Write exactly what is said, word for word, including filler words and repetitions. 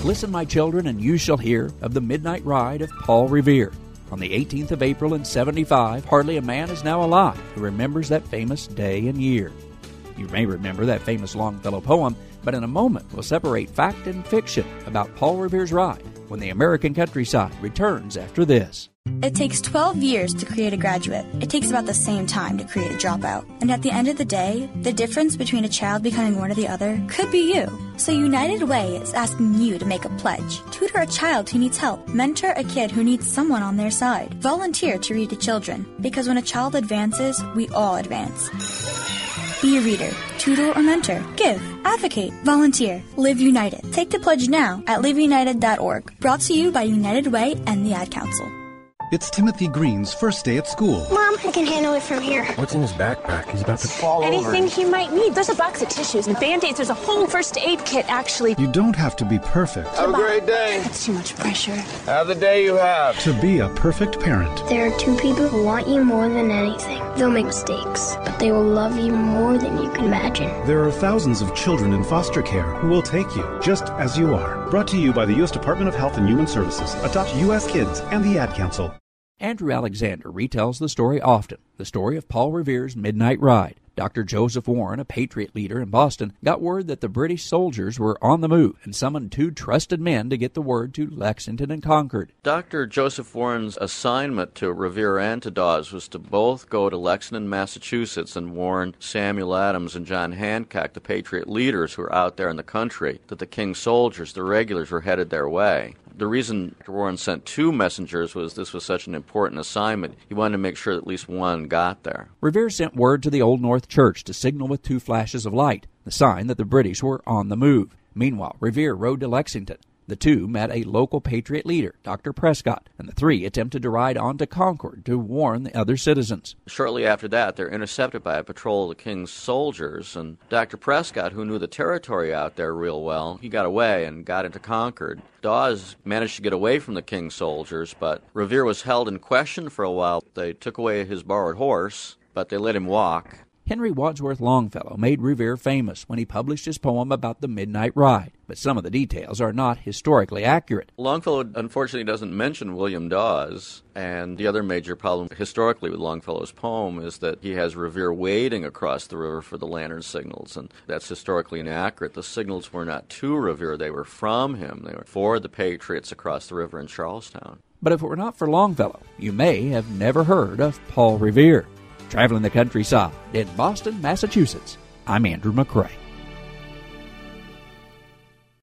Listen, my children, and you shall hear of the midnight ride of Paul Revere. On the eighteenth of April in seventy-five, hardly a man is now alive who remembers that famous day and year. You may remember that famous Longfellow poem, but in a moment we'll separate fact and fiction about Paul Revere's ride when the American Countryside returns after this. It takes twelve years to create a graduate. It takes about the same time to create a dropout. And at the end of the day, the difference between a child becoming one or the other could be you. So United Way is asking you to make a pledge. Tutor a child who needs help. Mentor a kid who needs someone on their side. Volunteer to read to children. Because when a child advances, we all advance. Be a reader, tutor or mentor, give, advocate, volunteer, live united. Take the pledge now at live united dot org. Brought to you by United Way and the Ad Council. It's Timothy Green's first day at school. Mom, I can handle it from here. What's in his backpack? He's about to fall Anything over. he might need. There's a box of tissues and Band-Aids. There's a whole first aid kit, actually. You don't have to be perfect. Have a great day. That's too much pressure. Have the day you have. To be a perfect parent. There are two people who want you more than anything. They'll make mistakes, but they will love you more than you can imagine. There are thousands of children in foster care who will take you just as you are. Brought to you by the U S Department of Health and Human Services, Adopt U S Kids, and the Ad Council. Andrew Alexander retells the story often, the story of Paul Revere's midnight ride. Doctor Joseph Warren, a Patriot leader in Boston, got word that the British soldiers were on the move and summoned two trusted men to get the word to Lexington and Concord. Doctor Joseph Warren's assignment to Revere and to Dawes was to both go to Lexington, Massachusetts, and warn Samuel Adams and John Hancock, the Patriot leaders who were out there in the country, that the King's soldiers, the regulars, were headed their way. The reason Warren sent two messengers was this was such an important assignment. He wanted to make sure that at least one got there. Revere sent word to the Old North Church to signal with two flashes of light, the sign that the British were on the move. Meanwhile, Revere rode to Lexington. The two met a local Patriot leader, Doctor Prescott, and the three attempted to ride on to Concord to warn the other citizens. Shortly after that, they're intercepted by a patrol of the King's soldiers, and Doctor Prescott, who knew the territory out there real well, he got away and got into Concord. Dawes managed to get away from the King's soldiers, but Revere was held in question for a while. They took away his borrowed horse, but they let him walk. Henry Wadsworth Longfellow made Revere famous when he published his poem about the midnight ride, but some of the details are not historically accurate. Longfellow unfortunately doesn't mention William Dawes, and the other major problem historically with Longfellow's poem is that he has Revere wading across the river for the lantern signals, and that's historically inaccurate. The signals were not to Revere, they were from him. They were for the Patriots across the river in Charlestown. But if it were not for Longfellow, you may have never heard of Paul Revere. Traveling the countryside in Boston, Massachusetts, I'm Andrew McCrae.